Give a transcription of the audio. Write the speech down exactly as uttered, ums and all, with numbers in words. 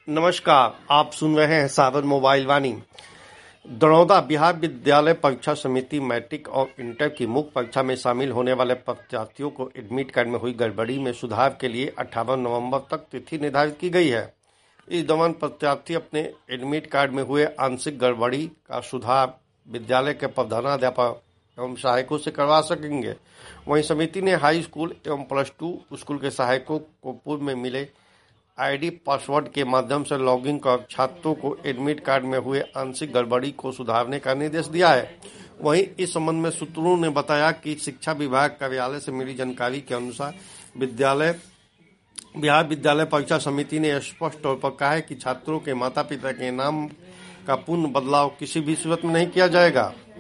नमस्कार, आप सुन रहे हैं सावन मोबाइल वाणी। दरौदा बिहार विद्यालय परीक्षा समिति मैट्रिक और इंटर की मुख्य परीक्षा में शामिल होने वाले परीक्षार्थियों को एडमिट कार्ड में हुई गड़बड़ी में सुधार के लिए अट्ठावन नवंबर तक तिथि निर्धारित की गई है। इस दौरान परीक्षार्थी अपने एडमिट कार्ड में हुए आंशिक गड़बड़ी का सुधार विद्यालय के प्रधानाध्यापक एवं सहायकों से करवा सकेंगे। वहीं समिति ने हाई स्कूल एवं प्लस टू स्कूल के सहायकों को पूर्व में मिले आईडी पासवर्ड के माध्यम से लॉगिन कर छात्रों को एडमिट कार्ड में हुए आंशिक गड़बड़ी को सुधारने का निर्देश दिया है। वहीं इस संबंध में सूत्रों ने बताया कि शिक्षा विभाग कार्यालय से मिली जानकारी के अनुसार विद्यालय बिहार विद्यालय परीक्षा समिति ने स्पष्ट तौर पर कहा है कि छात्रों के माता पिता के नाम का पूर्ण बदलाव किसी भी सूरत में नहीं किया जाएगा।